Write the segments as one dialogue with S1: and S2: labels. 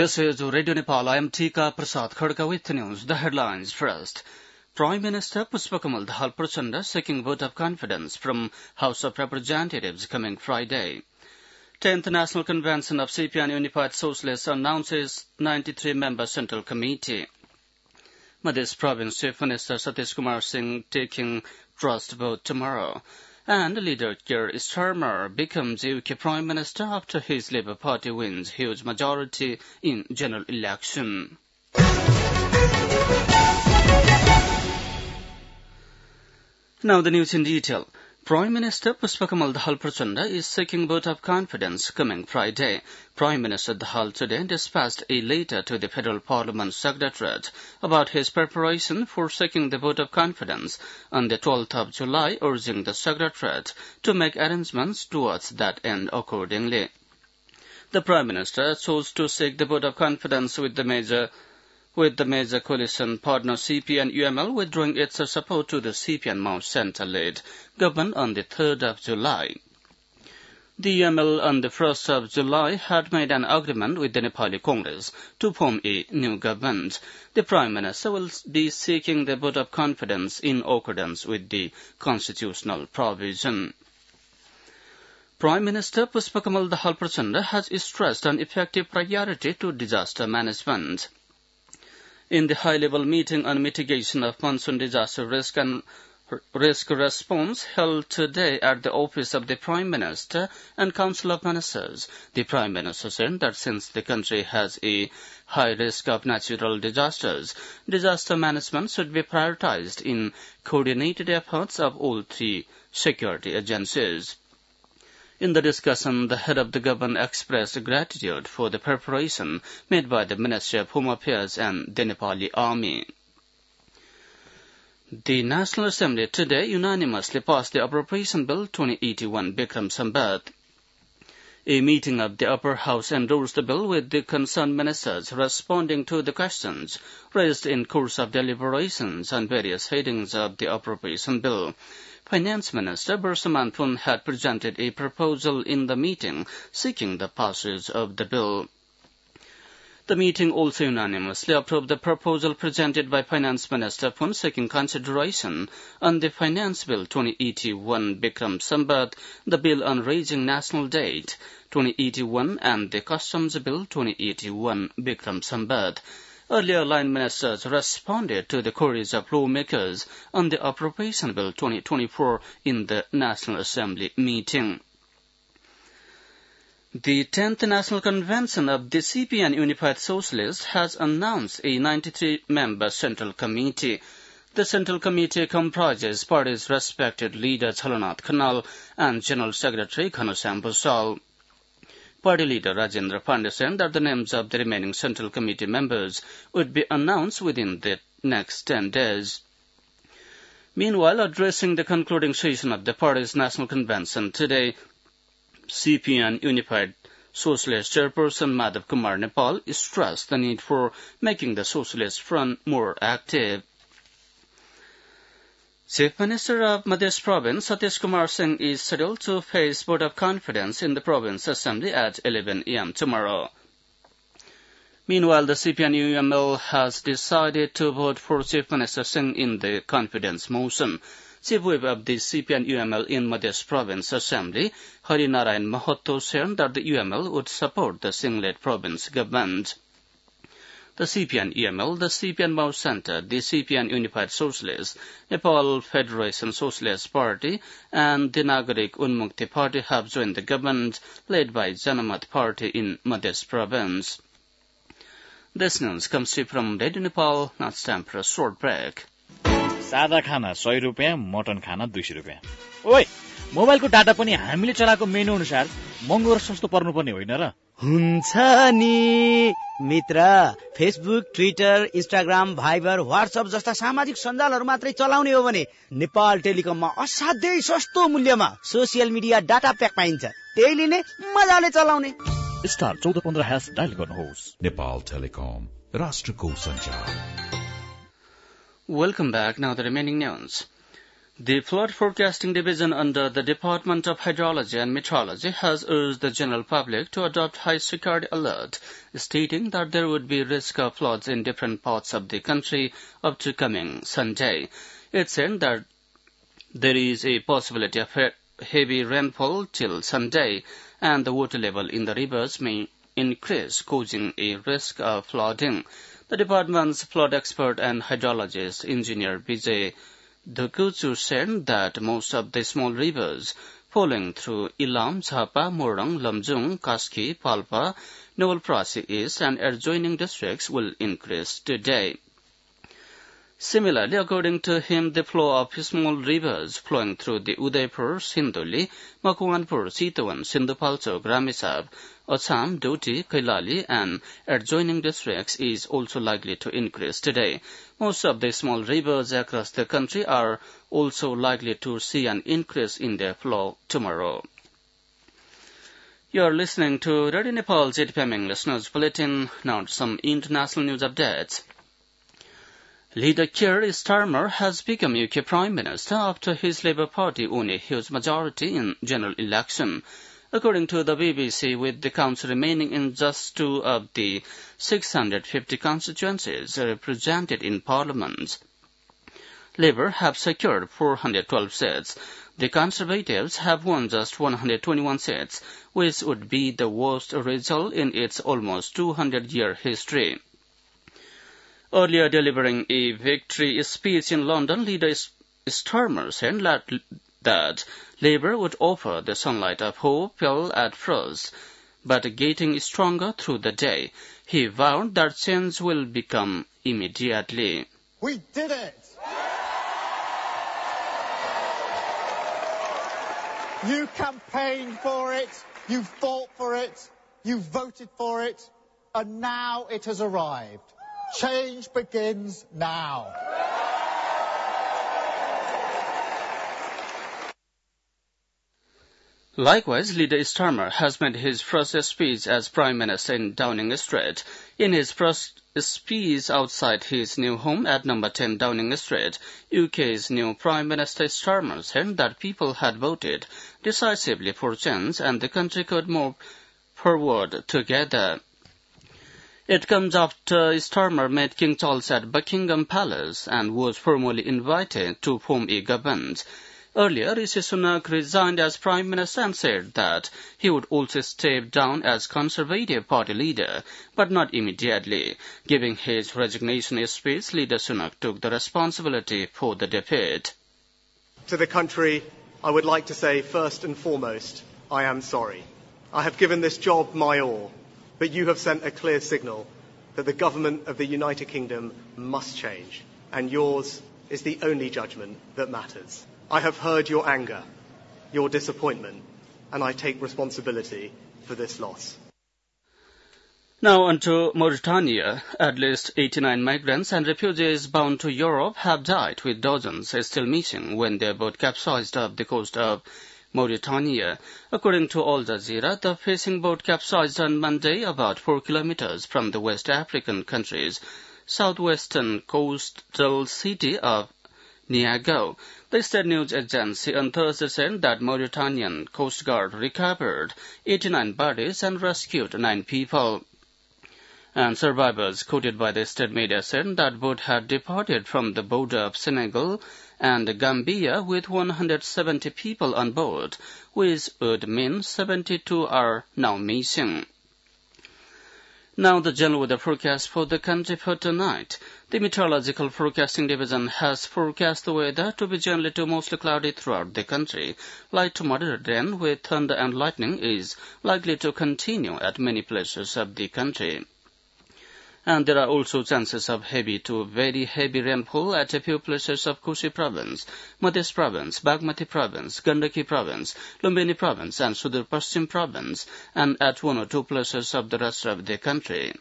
S1: This is Radio Nepal. I am Tika Prasad Khadka with the news. The headlines first. Prime Minister Pushpakamal Dahal Prachanda seeking vote of confidence from House of Representatives coming Friday. 10th National Convention of CPN Unified Socialists announces 93-member Central Committee. Madhya Province Chief Minister Satish Kumar Singh taking trust vote tomorrow. And leader Keir Starmer becomes UK Prime Minister after his Labour Party wins huge majority in general election. Now the news in detail. Prime Minister Pushpakamal Dahal Prachanda is seeking vote of confidence coming Friday. Prime Minister Dahal today dispatched a letter to the Federal Parliament Secretariat about his preparation for seeking the vote of confidence on the 12th of July, urging the Secretariat to make arrangements towards that end accordingly. The Prime Minister chose to seek the vote of confidence with the major coalition partner CPN-UML withdrawing its support to the CPN-Mao Centre-led government on the 3rd of July. The UML on the 1st of July had made an agreement with the Nepali Congress to form a new government. The Prime Minister will be seeking the vote of confidence in accordance with the constitutional provision. Prime Minister Pushpakamal Dahal Prachanda has stressed an effective priority to disaster management. In the high-level meeting on mitigation of monsoon disaster risk and risk response held today at the office of the Prime Minister and Council of Ministers, the Prime Minister said that since the country has a high risk of natural disasters, disaster management should be prioritized in coordinated efforts of all three security agencies. In the discussion, the head of the government expressed gratitude for the preparation made by the Ministry of Home Affairs and the Nepali Army. The National Assembly today unanimously passed the Appropriation Bill 2081 Bikram Sambat. A meeting of the Upper House endorsed the bill with the concerned ministers responding to the questions raised in course of deliberations on various headings of the Appropriation Bill. Finance Minister Bersaman Pun had presented a proposal in the meeting seeking the passage of the bill. The meeting also unanimously approved the proposal presented by Finance Minister Pun seeking consideration on the Finance Bill 2081 Bikram Sambat, the Bill on Raising National Debt 2081 and the Customs Bill 2081 Bikram Sambat. Earlier line ministers responded to the queries of lawmakers on the Appropriation Bill 2024 in the National Assembly meeting. The 10th National Convention of the CPN Unified Socialists has announced a 93-member Central Committee. The Central Committee comprises party's respected leader Jhalanath Khanal and General Secretary Ghanshyam Bhushal. Party leader Rajendra Pandey said that the names of the remaining Central Committee members would be announced within the next 10 days. Meanwhile, addressing the concluding session of the party's National Convention today, CPN Unified Socialist Chairperson Madhav Kumar Nepal stressed the need for making the Socialist Front more active. Chief Minister of Madhya Province Satish Kumar Singh is scheduled to face vote of confidence in the Province Assembly at 11 a.m. tomorrow. Meanwhile, the CPN-UML has decided to vote for Chief Minister Singh in the confidence motion. Chief Whip of the CPN-UML in Madhya Province Assembly, Hari Narayan Mahatto, said that the UML would support the Singh-led province government. The CPN-UML, the CPN-Mao Centre, the CPN Unified Socialists, Nepal Federation Socialist Party, and the Nagarik Unmukti Party have joined the government led by Janamat Party in Madhya Province. This news comes to you from Radio Nepal. Now it's time for a short break.
S2: सादा खाना 100 रुपैयाँ, mutton खाना 200 रुपैयाँ। ओइ, मोबाइलको data पनि हामीले चलाएको मेनु अनुसार महँगो र सस्तो पर्नुपर्ने होइन र?
S3: हुन्छ नि मित्र, Facebook, Twitter, Instagram, Viber, WhatsApp जस्ता सामाजिक सञ्जालहरु मात्रै चलाउने हो भने नेपाल टेलिकममा असाध्यै सस्तो मूल्यमा सोशल मिडिया डाटा प्याक पाइन्छ। त्यही लिने, मजाले चलाउने।
S2: स्टार 1415# डायल गर्नुहोस्।
S4: नेपाल टेलिकम, राष्ट्रको सञ्चार।
S1: Welcome back. Now the remaining news. The Flood Forecasting Division under the Department of Hydrology and Meteorology has urged the general public to adopt high security alert, stating that there would be risk of floods in different parts of the country up to coming Sunday. It said that there is a possibility of heavy rainfall till Sunday, and the water level in the rivers may increase, causing a risk of flooding. The department's flood expert and hydrologist, Engineer Vijay Dhukuchu, said that most of the small rivers flowing through Ilam, Zhapa, Morang, Lamjung, Kaski, Palpa, Nawalprasi East and adjoining districts will increase today. Similarly, according to him, the flow of small rivers flowing through the Udaipur, Sinduli, Makwanpur, Sitavan, Sindupalchok, Ramisab, Assam, Doti, Kailali and adjoining districts is also likely to increase today. Most of the small rivers across the country are also likely to see an increase in their flow tomorrow. You are listening to Radio Nepal's 8 p.m. English News Bulletin. Now some international news updates. Leader Keir Starmer has become UK Prime Minister after his Labour Party won a huge majority in general election. According to the BBC, with the council remaining in just 2 of the 650 constituencies represented in Parliament, Labour have secured 412 seats. The Conservatives have won just 121 seats, which would be the worst result in its almost 200-year history. Earlier delivering a victory speech in London, Leader Starmer said that Labour would offer the sunlight of hope well at first, but getting stronger through the day. He vowed that change will become immediately.
S4: We did it! You campaigned for it, you fought for it, you voted for it, and now it has arrived. Change begins now.
S1: Likewise, Leader Starmer has made his first speech as Prime Minister in Downing Street. In his first speech outside his new home at number 10 Downing Street, UK's new Prime Minister Starmer said that people had voted decisively for change and the country could move forward together. It comes after Starmer met King Charles at Buckingham Palace and was formally invited to form a government. Earlier, Rishi Sunak resigned as Prime Minister and said that he would also step down as Conservative Party leader, but not immediately. Giving his resignation speech, Leader Sunak took the responsibility for the defeat.
S5: To the country, I would like to say first and foremost, I am sorry. I have given this job my all, but you have sent a clear signal that the government of the United Kingdom must change, and yours is the only judgment that matters. I have heard your anger, your disappointment, and I take responsibility for this loss.
S1: Now on to Mauritania. At least 89 migrants and refugees bound to Europe have died, with dozens still missing when their boat capsized off the coast of Mauritania. According to Al Jazeera, the fishing boat capsized on Monday about 4 kilometers from the West African country's southwestern coastal city of Niago. The state news agency on Thursday said that Mauritanian Coast Guard recovered 89 bodies and rescued 9 people. And survivors quoted by the state media said that boat had departed from the border of Senegal and Gambia with 170 people on board, which would mean 72 are now missing. Now the general weather forecast for the country for tonight. The Meteorological Forecasting Division has forecast the weather to be generally to mostly cloudy throughout the country. Light to moderate rain with thunder and lightning is likely to continue at many places of the country. And there are also chances of heavy to very heavy rainfall at a few places of Kushi Province, Madhya Province, Bagmati Province, Gandaki Province, Lumbini Province and Sudur Paschim Province, and at 1 or 2 places of the rest of the country.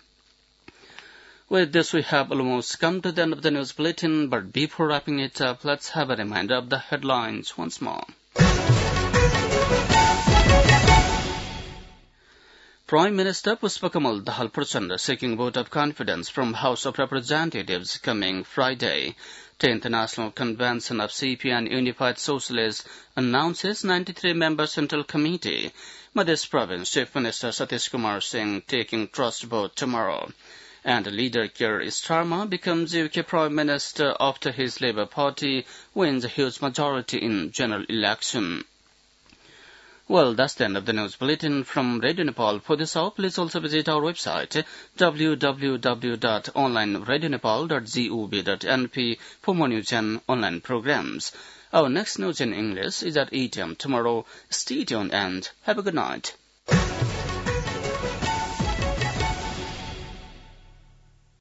S1: With this, we have almost come to the end of the news bulletin, but before wrapping it up, let's have a reminder of the headlines once more. Prime Minister Pushpakamal Dahal Prachanda seeking vote of confidence from House of Representatives coming Friday. 10th National Convention of CP and Unified Socialists announces 93-member Central Committee. Madhya Province Chief Minister Satish Kumar Singh taking trust vote tomorrow. And leader Keir Starmer becomes UK Prime Minister after his Labour Party wins a huge majority in general election. Well, that's the end of the news bulletin from Radio Nepal. For this hour, please also visit our website, www.onlineradionepal.gov.np for more news and online programs. Our next news in English is at 8 a.m. tomorrow. Stay tuned and have a good night.